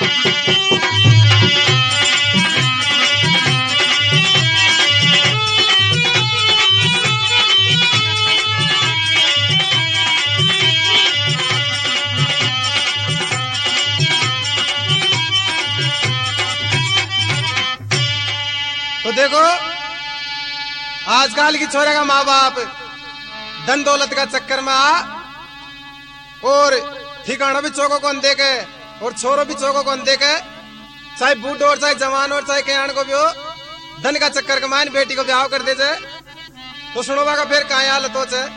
तो देखो आजकल की छोरे का माँ बाप धन दौलत का चक्कर में आ और ठिकाना भी चौको कौन देखे और छोरो भी चौको कौन देखे, चाहे बूढ़ और चाहे जवान और चाहे कयाण को भी हो, धन का चक्कर के मान बेटी को ब्याह कर दे जाए। तो सुनो का फिर कहा हालत हो जाए।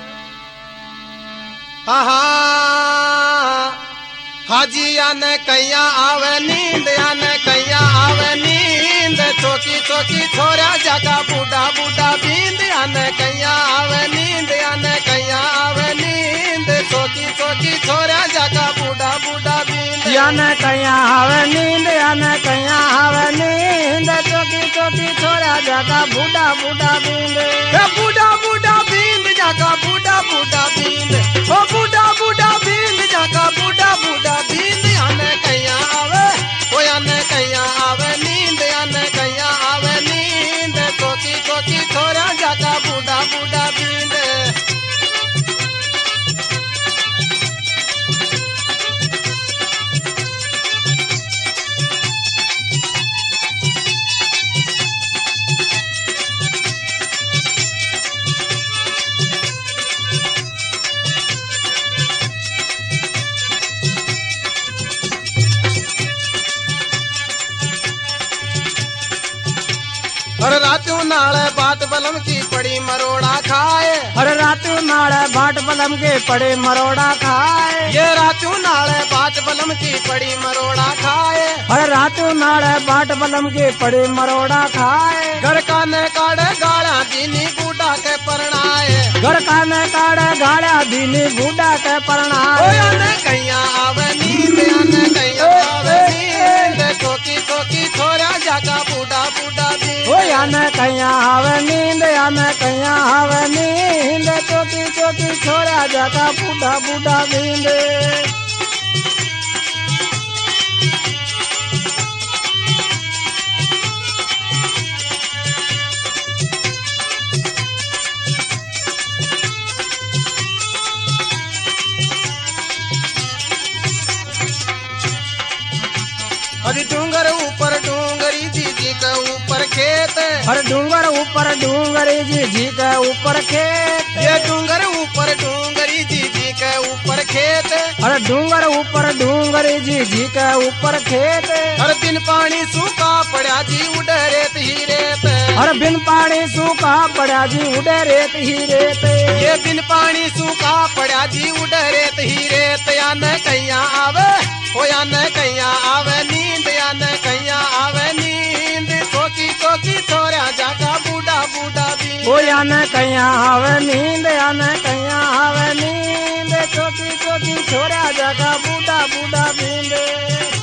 हाजी आने कैया आवे नींद, आने कैया आवे नींद, चौकी चौकी छोरा जागा बूढ़ा बूढ़ा बींद, आने कैया आवे नींद, आने कैया आवे नींद, चौकी चौकी छोरा जागा बूढ़ा बूढ़ा बींद, आने कैया आवे नींद, आने कैया आवे नींद, चौकी चौकी छोरा जागा बूढ़ा बूढ़ा बींद, बूढ़ा बूढ़ा बींद जागा बूढ़ा बूढ़ा बींद, ओ बूढ़ा बूढ़ा बींद जागा बूढ़ा बूढ़ा बींद, आने कैया आवे, ओ आने कैया आवे नींद, आने कैया आवे नींद, चौकी चौकी छोरा जागा बूढ़ा बूढ़ा बींद। हर रातों नाल बाट बलम की पड़ी मरोड़ा खाए, हर रात नाड़े बाट बलम के पड़े मरोड़ा खाए, ये रातों नाल बाट बलम की पड़ी मरोड़ा खाए, हर रात नाड़े बाट बलम के पड़े मरोड़ा खाए, घर काने काड़े गाड़ा दीनी बूढ़ा के परणाए, घर काने काड़े गाड़ा दीनी बूढ़ा के ओ परणाए, आने कैया आवे नींद, आने कैया आवे नींद, चौकी चौकी छोरा जागा बूढ़ा बूढ़ा बींद, ओ आने कैया आवे नींद, आने कैया आवे नींद, चौकी चौकी छोरा जागा बूढ़ा बूढ़ा बींद। अरे डूंगर ऊपर डूंगरी जी के ऊपर खेत, हर डूंगर ऊपर डूंगरी जी के ऊपर खेत, ये डूंगर ऊपर डूंगरी जी के ऊपर खेत, हर डूंगर ऊपर डूंगरी जी के ऊपर खेत, हर दिन पानी सूखा पड़ा जी उड़े रेत ही रेत, हर बिन पानी सूखा पड़ा जी उड़े रेत ही रेत, ये बिन पानी सूखा पड़ा जी उड़े रेत ही रेत, याने कैया आवे, ओ याने कैया आवे नींद, याने कैया आवे नींद, चौकी चौकी छोरा जागा बूढ़ा बूढ़ा बींद, ओ आने कैया आवे नींद, आने कैया आवे नींद, चौकी चौकी छोरा जागा बूढ़ा बूढ़ा बींद।